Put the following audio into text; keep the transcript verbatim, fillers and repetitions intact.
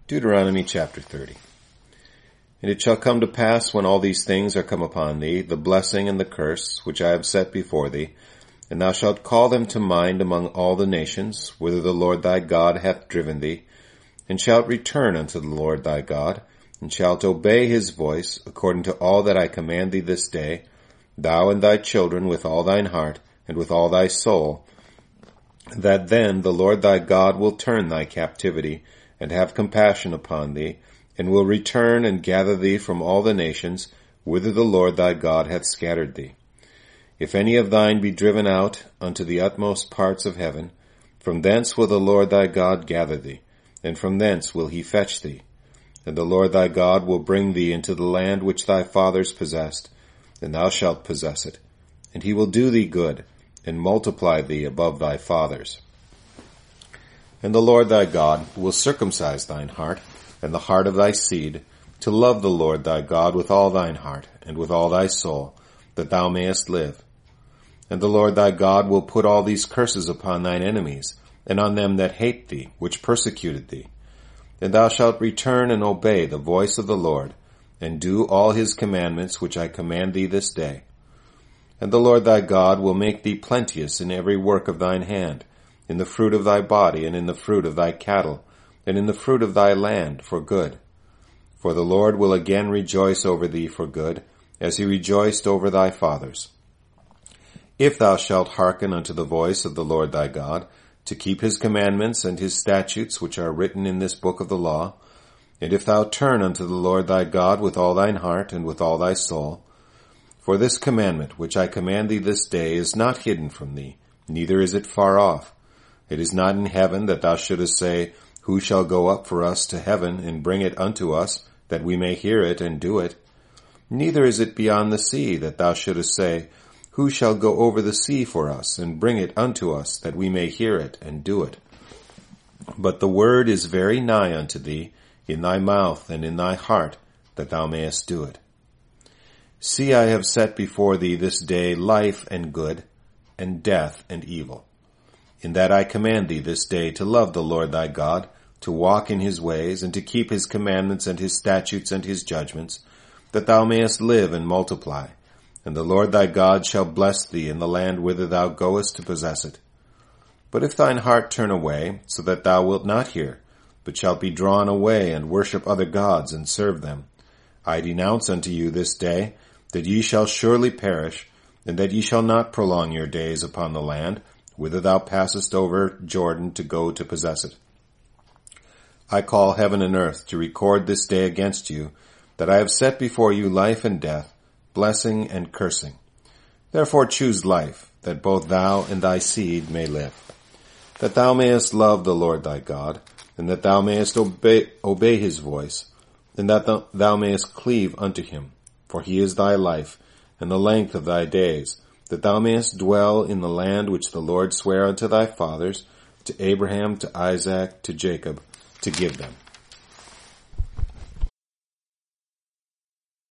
Deuteronomy chapter thirty. And it shall come to pass, when all these things are come upon thee, the blessing and the curse, which I have set before thee, and thou shalt call them to mind among all the nations, whither the Lord thy God hath driven thee, and shalt return unto the Lord thy God, and shalt obey his voice, according to all that I command thee this day, thou and thy children with all thine heart, and with all thy soul, that then the Lord thy God will turn thy captivity, and have compassion upon thee, and will return and gather thee from all the nations, whither the Lord thy God hath scattered thee. If any of thine be driven out unto the utmost parts of heaven, from thence will the Lord thy God gather thee, and from thence will he fetch thee. And the Lord thy God will bring thee into the land which thy fathers possessed, and thou shalt possess it. And he will do thee good, and multiply thee above thy fathers. And the Lord thy God will circumcise thine heart, and the heart of thy seed, to love the Lord thy God with all thine heart, and with all thy soul, that thou mayest live. And the Lord thy God will put all these curses upon thine enemies, and on them that hate thee, which persecuted thee. And thou shalt return and obey the voice of the Lord, and do all his commandments which I command thee this day. And the Lord thy God will make thee plenteous in every work of thine hand, in the fruit of thy body, and in the fruit of thy cattle, and in the fruit of thy land for good. For the Lord will again rejoice over thee for good, as he rejoiced over thy fathers. If thou shalt hearken unto the voice of the Lord thy God, to keep his commandments and his statutes which are written in this book of the law, and if thou turn unto the Lord thy God with all thine heart and with all thy soul, for this commandment which I command thee this day is not hidden from thee, neither is it far off. It is not in heaven, that thou shouldest say, Who shall go up for us to heaven, and bring it unto us, that we may hear it and do it? Neither is it beyond the sea, that thou shouldest say, Who shall go over the sea for us, and bring it unto us, that we may hear it and do it? But the word is very nigh unto thee, in thy mouth and in thy heart, that thou mayest do it. See, I have set before thee this day life and good, and death and evil. In that I command thee this day to love the Lord thy God, to walk in his ways, and to keep his commandments and his statutes and his judgments, that thou mayest live and multiply. And the Lord thy God shall bless thee in the land whither thou goest to possess it. But if thine heart turn away, so that thou wilt not hear, but shalt be drawn away and worship other gods and serve them, I denounce unto you this day that ye shall surely perish, and that ye shall not prolong your days upon the land, whither thou passest over Jordan to go to possess it. I call heaven and earth to record this day against you, that I have set before you life and death, blessing and cursing. Therefore choose life, that both thou and thy seed may live, that thou mayest love the Lord thy God, and that thou mayest obey, obey his voice, and that thou, thou mayest cleave unto him. For he is thy life, and the length of thy days, that thou mayest dwell in the land which the Lord sware unto thy fathers, to Abraham, to Isaac, to Jacob, to give them.